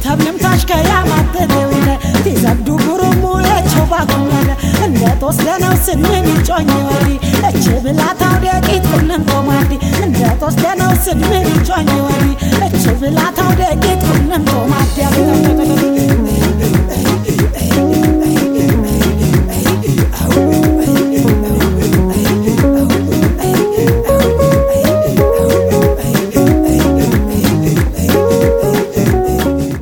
ሰብለም ታሽከያ ማተደውለ ትዘብዱ ጉሩሙ ለቾባኩለ እንደ ተወስደነው ስንምን ይጮኝ ወዲ እች ብላታው ደቂት ሁሉም ቆማዲ እንደ ተወስደነው ስንምን ይጮኝ ወዲ እች ብላታው ደቂት ሁሉም